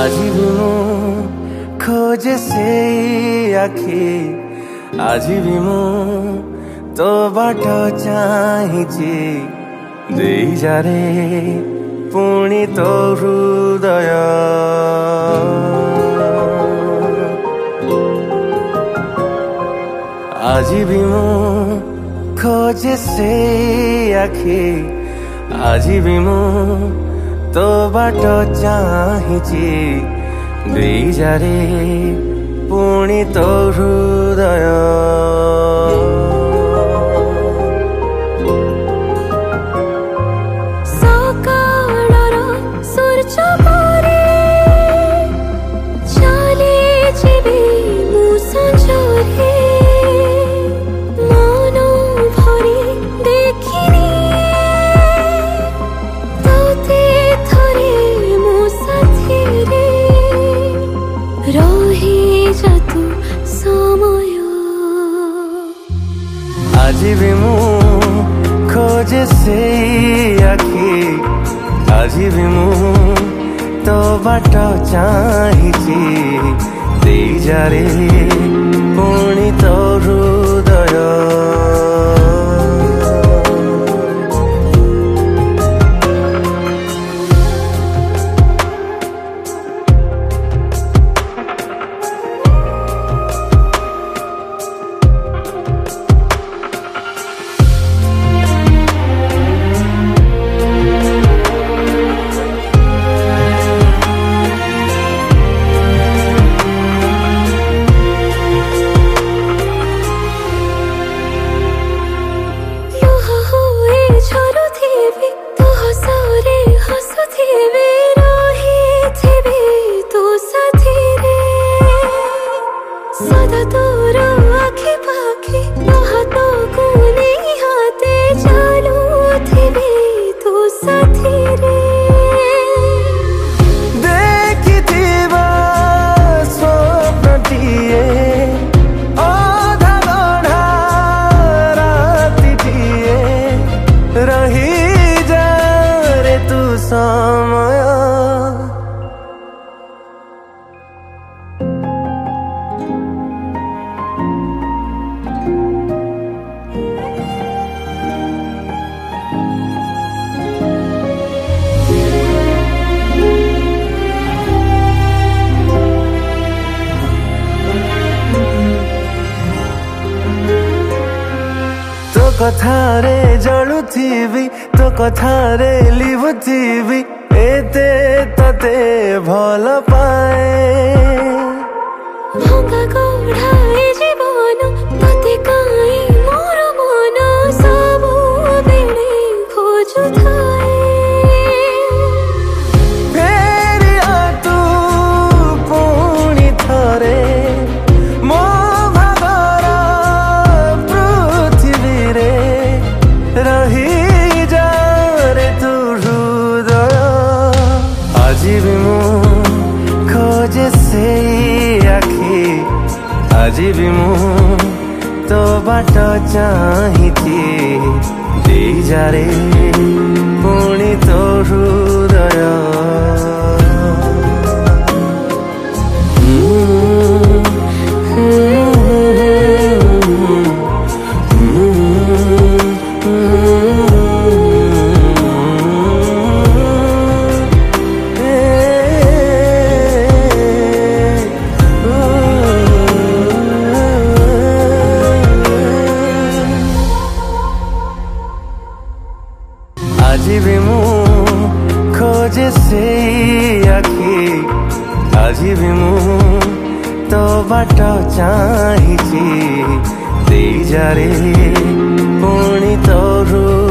आज भी मु खोजे से आखि आज भी मु तो बाट चाहिए दे जा रे पुणी तो हृदय आज भी मु खोजे से आखि आज भी मु तो बाट चाहिए दे जा रे पुणी तो हृदय आज भी मु खोजे से आखि आज भी मु तो बाट चाहिए दे जा रे पुणी तो हृदय कथारे जलुथिबी तो कथारे लिभुथिबी एते तते भल पाए भंगा गढ़ाए जीवन तते काई मोर मन सबु बेले खोजुथाए फेरिया तू पुणी थरे मो भागर पृथ्वी रे रही जा रे तू हृदय आज भी मु खोजे से आखि आज भी मु तो बाट चाहिए दे जा रे पुणी तो हृदय आज भी मु खोजे से आखि आज भी मु तो बाट चाहिए दे जा रे पुणी तो